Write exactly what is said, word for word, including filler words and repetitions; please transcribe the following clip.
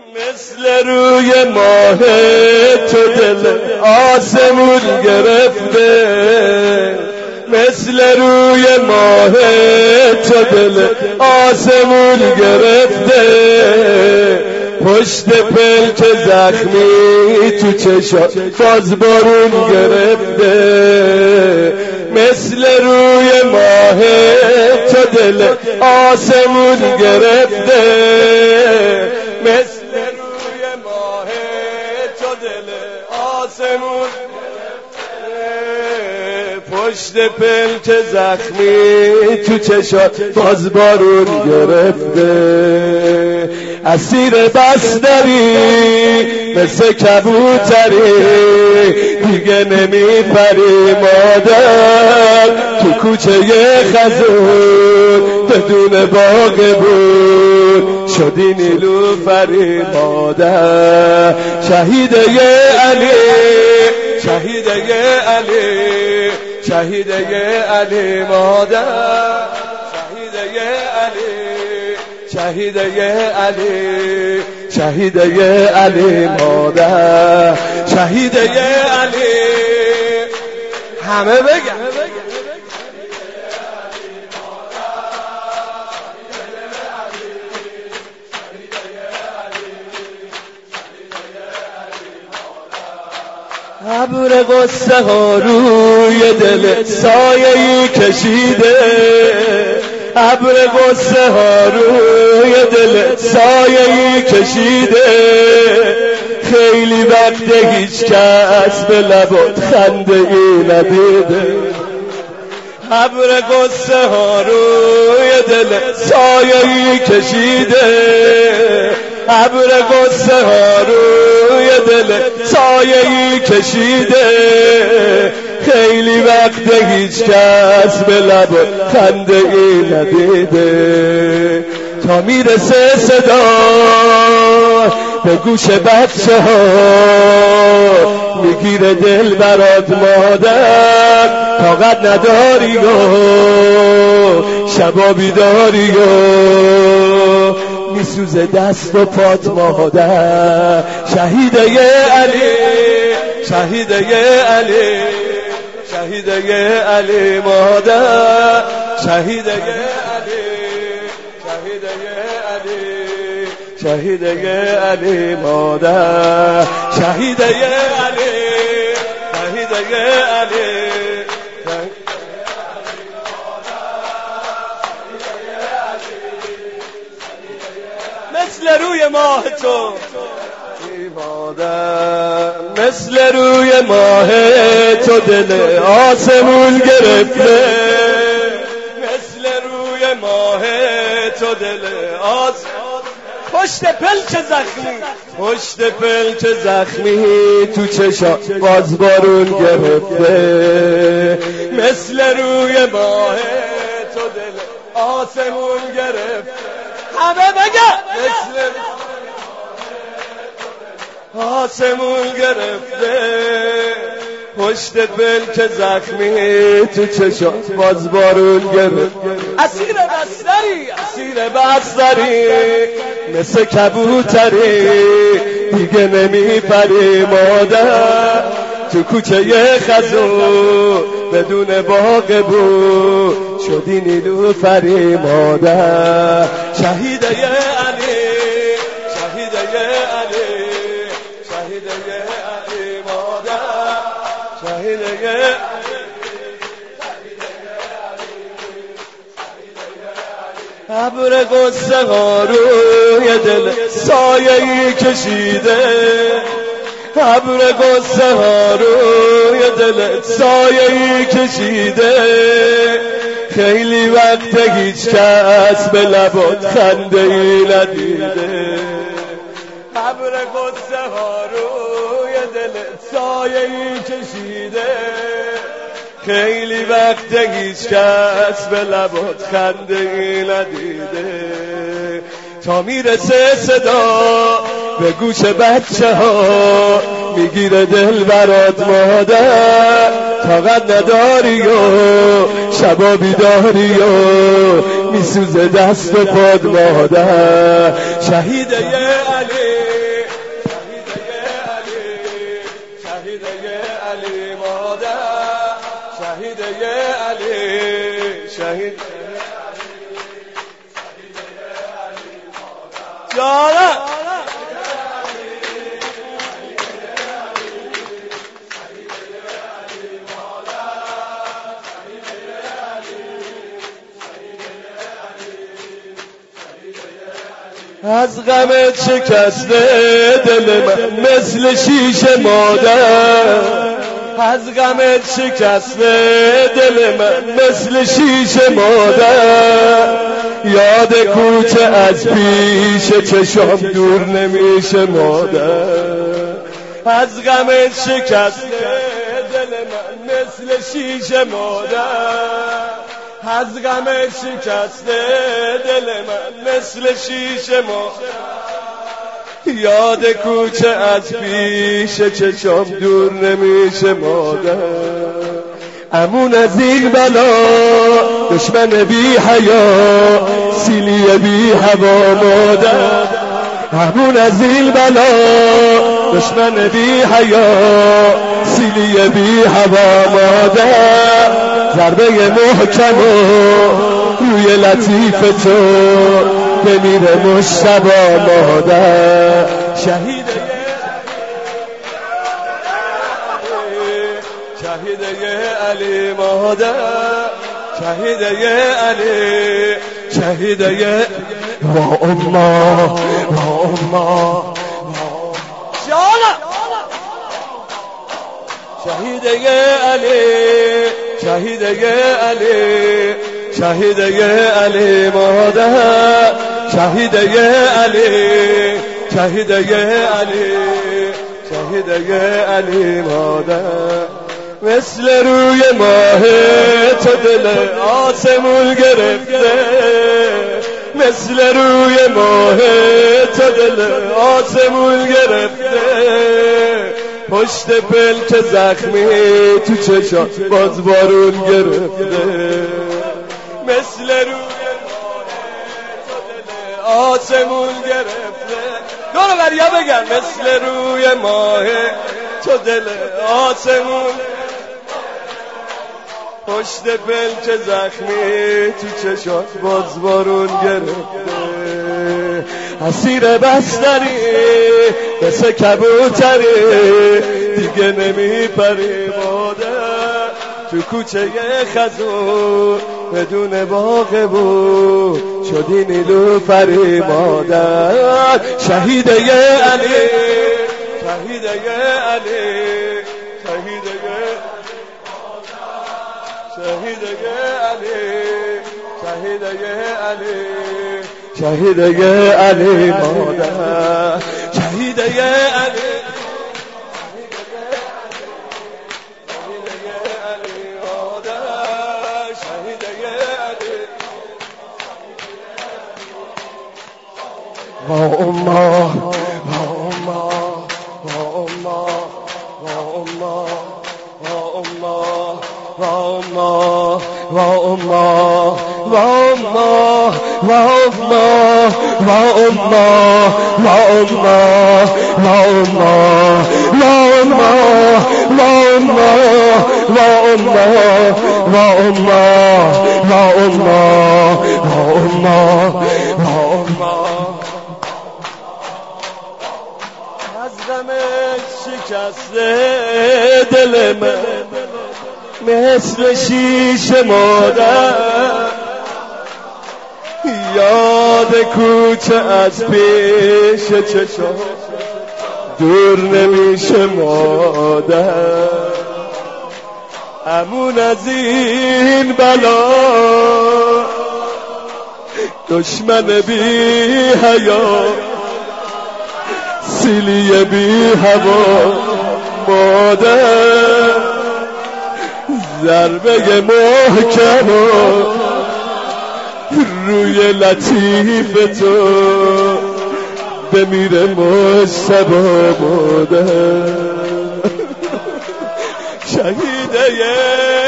مثل روی ماه تو دل آسمون گرفته، مثل روی ماه تو دل آسمون گرفته، پشت پلک زخمی تو چشات باز بارون گرفته، مثل روی ماه تو دل آسمون گرفته، مثل روی ماه تو دل آسمون پشت پلک زخمی تو چشات باز بارون گرفته، اسیر بستری مثل کبوتری دیگه نمیپری مادر، تو کوچه خزون بدون باغ بود شدی نیلوفری مادر، شهیده علی شهیده علی شهیده علی مادر، شهیده علی شهیده علی شهیده علی مادر، شهیده علی همه بگن ابر قصه ها روی دل سایه‌ای کشیده، ابر قصه ها روی دل سایه‌ای کشیده، خیلی وقت هیچ کس به لبات خنده ای ندیده، ابر قصه ها روی دل سایه‌ای کشیده، ابر قصه ها روی دل سایه‌ای کشیده، خیلی وقت هیچ کس به لب خنده ای ندیده، تا میرسه صدا به گوش بچه ها میگیره دل برات مادر، طاقت نداری و شبا بیداری و میسوزه دست و پات مادر، شهیده علی شهیده علی شهیده علی مادر، شهیده علی شهیده علی شهیده علی مادر، شهیده علی شهیده علی مثل روی ماه تو مادر، مثل روی ماه تو دل آسمون گرفته، مثل روی ماه تو دل آسمون پشت پلک زخمی پشت پلک زخمی تو چشات باز بارون گرفته، مثل روی ماه تو دل آسمون گرفته، همه بگه مثل آسمون گرفته، پشت پلک زخمی تو چشات باز بارون گرفته، اسیر بستری اسیر بستری مثل کبوتری دیگه نمیپری مادر، تو کوچه خزون بدون باغ بود شدی نیلوفری مادر، شهیده علی شهیده علی شهیده علی مادر، شهیده ابر قصه ها روی دل سایه‌ای کشیده، ابر قصه ها روی دل سایه‌ای کشیده، خیلی وقت هیچ کس به لبات خنده ای ندیده، ابر قصه ها روی دل سایه‌ای کشیده، خیلی وقت هیچ کس به لبات خنده ای ندیده، تا میرسه صدا به گوش بچه ها میگیره دل برات مادر، طاقت نداری و شبا بیداری و میسوزه دست و پاد مادر، شهیده علی علی شهید جانم از غمت شکسته دل من مثل شیشه مادر از غمت شکسته دل من مثل شیشه مادر یاد کوچه از پیش چشام دور نمیشه مادر از غمت شکسته دل من مثل شیشه مادر از غمت شکسته دل من مثل شیشه مادر یاد کوچه از پیش چشام دور نمیشه مادر امون از این بلا دشمن بی حیا سیلی بی هوا مادر امون از این بلا دشمن بی حیا سیلی بی هوا مادر ضربه محکم روی لطیف تو بمیره مشتبه مادر شهید شهید علی مادر شهید علی شهید و اما و اما شهید علی شهید علی شهید علی مادر شهید علی شهید علی شهید علی مادر مثل روی ماه تو دل آسمون گرفته مثل روی ماه تو دل آسمون گرفته پشت پلک زخمی تو چشات باز بارون گرفته مثل روی ماه تو دل آسمون گرفته دورو بریا بگم مثل روی ماه تو دل آسمون پشت پلک زخمی تو چشات باز بارون گرفته اسیر بستری مثل کبوتری دیگه نمیپری مادر تو کوچه خزون بدون باغ بود شدی نیلوفری مادر شهید علی شهید علی شهید شهید علی شهید علی شهید علی مادر شهید علی و اما و اما و اما و اما و اما و اما و اما و اما و اما و اما و اما و اما و اما و اما و اما و اما و اما و اما و اما از غمت شکسته دل من مثل شیشه مادر یاد کوچه از پیش چشم دور نمیشه مادر امون از این بلا دشمن بی حیا سیلی بی هوا مادر ضربه محکم روی لطیف تو بمیره مصطفی مادر شهید